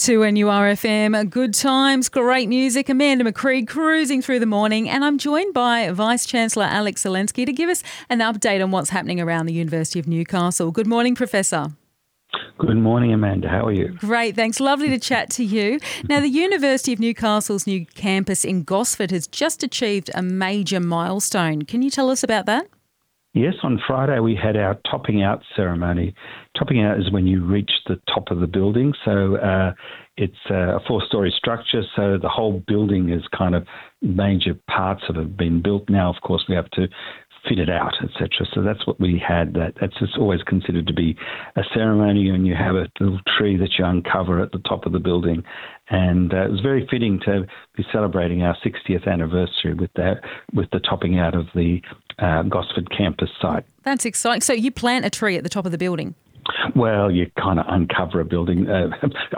2NURFM, good times, great music. Amanda McCree cruising through the morning, and I'm joined by Vice-Chancellor Alex Zelensky to give us an update on what's happening around the University of Newcastle. Good morning, Professor. Good morning, Amanda. How are you? Great, thanks. Lovely to chat to you. Now, the University of Newcastle's new campus in Gosford has just achieved a major milestone. Can you tell us about that? Yes, on Friday we had our topping out ceremony. Topping out is when you reach the top of the building. So it's a 4-storey structure, so the whole building is kind of major parts of it have been built. Now, of course, we have to fit it out, etc. So that's what we had. That's just always considered to be a ceremony, and you have a little tree that you uncover at the top of the building. And it was very fitting to be celebrating our 60th anniversary with the topping out of the Gosford campus site. That's exciting. So you plant a tree at the top of the building? Well, you kind of uncover a building. You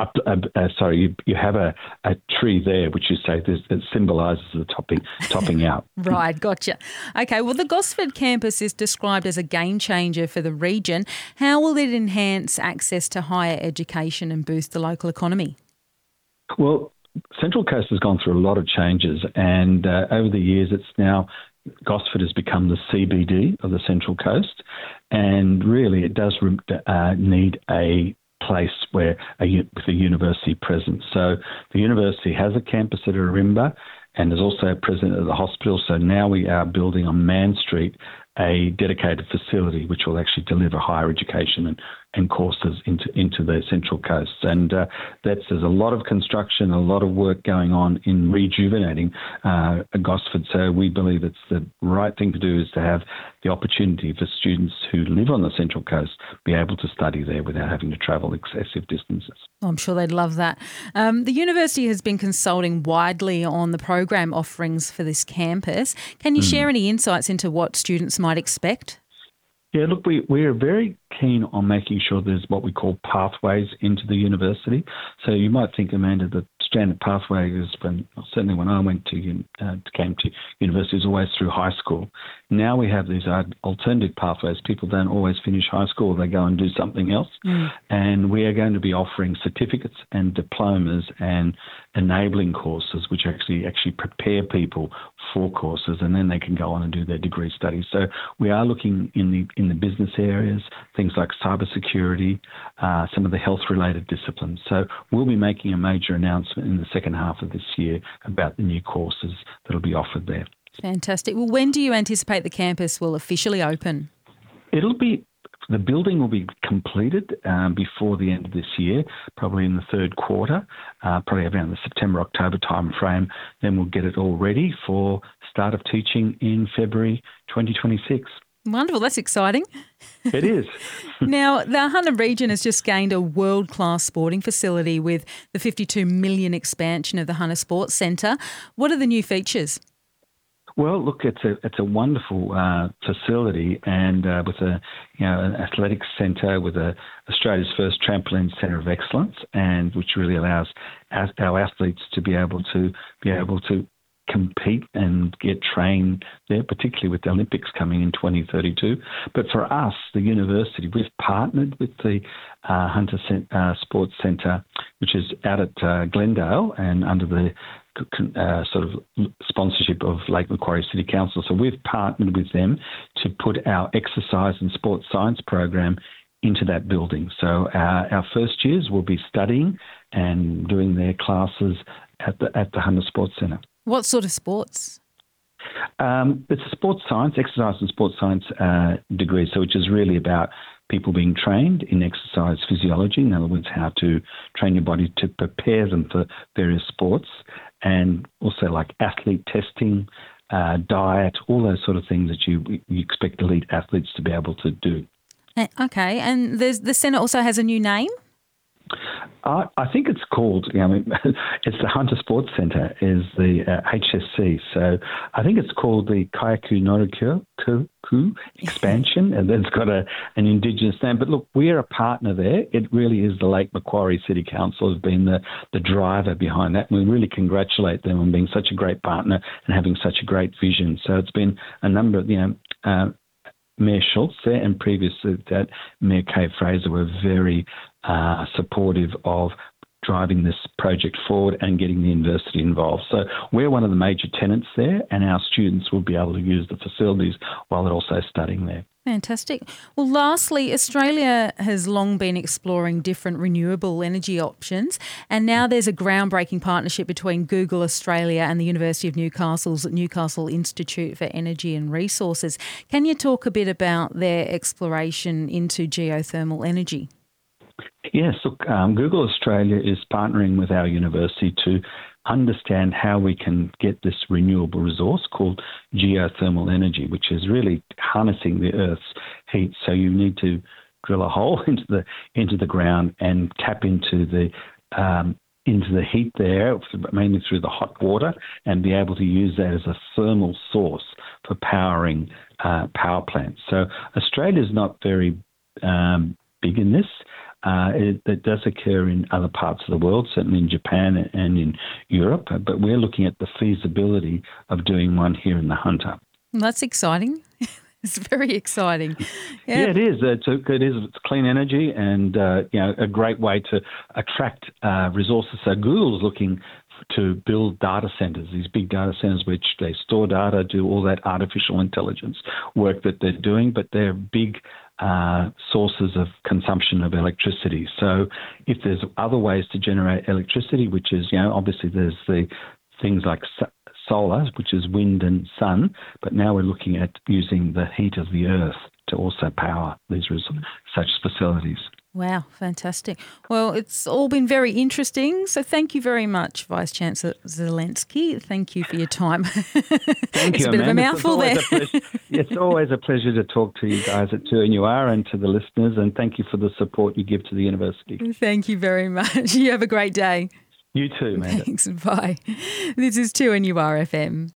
have a tree there, which you say that symbolises the topping out. Right, gotcha. Okay, well, the Gosford campus is described as a game changer for the region. How will it enhance access to higher education and boost the local economy? Well, Central Coast has gone through a lot of changes, and over the years Gosford has become the CBD of the Central Coast, and really it does need a place with a university presence. So the university has a campus at Arimba and is also present at the hospital. So now we are building on Man Street a dedicated facility which will actually deliver higher education and courses into the Central Coast. And there's a lot of construction, a lot of work going on in rejuvenating Gosford. So we believe it's the right thing to do is to have the opportunity for students who live on the Central Coast be able to study there without having to travel excessive distances. I'm sure they'd love that. The university has been consulting widely on the program offerings for this campus. Can you share any insights into what students might expect? Yeah, look, we are very keen on making sure there's what we call pathways into the university. So you might think, Amanda, that standard pathway is certainly when I came to university, is always through high school. Now we have these alternative pathways. People don't always finish high school; they go and do something else. And we are going to be offering certificates and diplomas and enabling courses, which actually prepare people for courses, and then they can go on and do their degree studies. So we are looking in the business areas, things like cybersecurity, some of the health-related disciplines. So we'll be making a major announcement in the second half of this year about the new courses that will be offered there. Fantastic. Well, when do you anticipate the campus will officially open? The building will be completed before the end of this year, probably in the third quarter, probably around the September-October time frame. Then we'll get it all ready for start of teaching in February 2026. Wonderful. That's exciting. It is. Now, the Hunter region has just gained a world-class sporting facility with the $52 million expansion of the Hunter Sports Centre. What are the new features? Well, look, it's a wonderful facility, and with an athletics centre with Australia's first trampoline centre of excellence, and which really allows our athletes to be able to compete and get trained there, particularly with the Olympics coming in 2032. But for us, the university, we've partnered with the Hunter Sports Centre, which is out at Glendale and under the sort of sponsorship of Lake Macquarie City Council. So we've partnered with them to put our exercise and sports science program into that building. So our first years will be studying and doing their classes at the Hunter Sports Centre. What sort of sports? It's a sports science, exercise and sports science degree, so which is really about people being trained in exercise physiology, in other words, how to train your body to prepare them for various sports, and also like athlete testing, diet, all those sort of things that you expect elite athletes to be able to do. Okay, and the centre also has a new name? I think it's called, it's the Hunter Sports Centre, is the HSC. So I think it's called the Kaiaku Norikū expansion, and then it's got an Indigenous name. But look, we're a partner there. It really is the Lake Macquarie City Council has been the driver behind that. And we really congratulate them on being such a great partner and having such a great vision. So it's been a number of, Mayor Schultz there, and previous to that, Mayor Kay Fraser were very supportive of driving this project forward and getting the university involved. So we're one of the major tenants there, and our students will be able to use the facilities while they're also studying there. Fantastic. Well, lastly, Australia has long been exploring different renewable energy options, and now there's a groundbreaking partnership between Google Australia and the University of Newcastle's Newcastle Institute for Energy and Resources. Can you talk a bit about their exploration into geothermal energy? Yes, look, Google Australia is partnering with our university to understand how we can get this renewable resource called geothermal energy, which is really harnessing the Earth's heat. So you need to drill a hole into the ground and tap into the heat there, mainly through the hot water, and be able to use that as a thermal source for powering power plants. So Australia's not very big in this. It does occur in other parts of the world, certainly in Japan and in Europe, but we're looking at the feasibility of doing one here in the Hunter. Well, that's exciting. It's very exciting. Yeah, it is. It's clean energy and a great way to attract resources. So Google's looking to build data centers, these big data centers which they store data, do all that artificial intelligence work that they're doing, but they're big sources of consumption of electricity. So if there's other ways to generate electricity, which is, obviously there's the things like solar, which is wind and sun, but now we're looking at using the heat of the earth to also power these such facilities. Wow, fantastic. Well, it's all been very interesting. So thank you very much, Vice-Chancellor Zelensky. Thank you for your time. Thank it's you, a bit Amanda. of a mouthful there. It's always a pleasure to talk to you guys at 2NUR and to the listeners, and thank you for the support you give to the university. Thank you very much. You have a great day. You too, Amanda. Thanks. Bye. This is 2NUR FM.